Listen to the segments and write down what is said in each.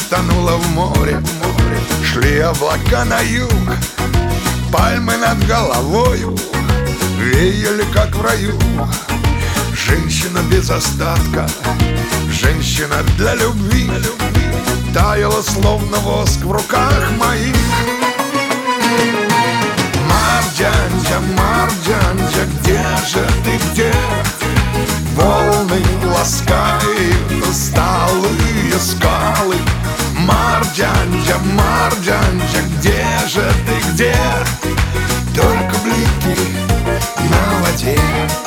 тонула в море. Шли облака на юг, пальмы над головою веяли, как в раю. Женщина без остатка, женщина для любви, таяла, словно воск в руках моих. Марджанджа, Марджанджа, где же ты, где? Волны ласкают усталые скалы. Марджанджа, Марджанджа, где же ты, где? Только блики на воде.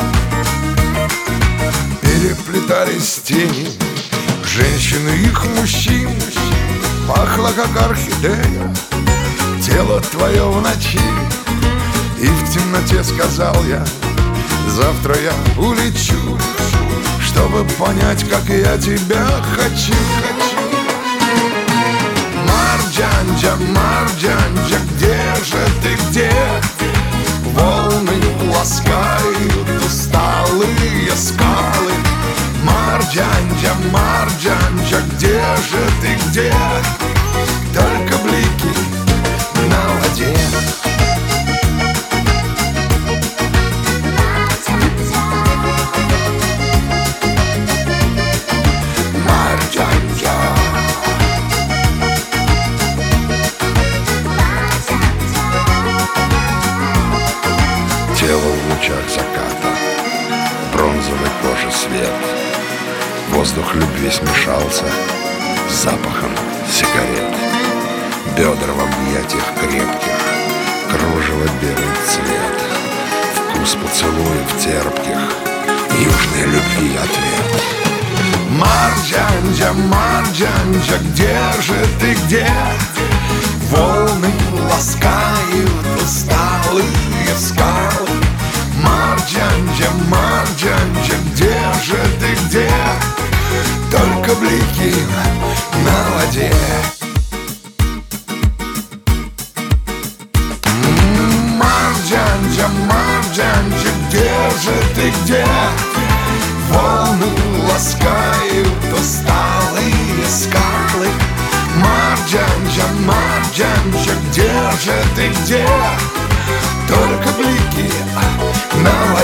Переплетались тени женщин и их мужчин. Пахло, как орхидея, тело твое в ночи. И в темноте сказал я: завтра я улечу, чтобы понять, как я тебя хочу. Марджанджа, Марджанджа, где же ты, где? Волны ласкают усталые скалы. Марджанджа, Марджанджа, где же ты, где? Только блики на воде. Тело в лучах заката, бронзовой кожи свет. Воздух любви смешался с запахом сигарет. Бедра в объятиях крепких, кружево белый цвет. Вкус поцелуев терпких, южной любви ответ. Марджанджа, Марджанджа, где же ты, где? Волны ласкают усталые скалы. Марджанджа, Марджанджа, где же ты, где? Только блики на воде. Марджанджа, Марджанджа, где же ты, где? Волны ласкают усталые скалы. Марджанджа, Марджанджа, где же ты, где? Только блики на воде.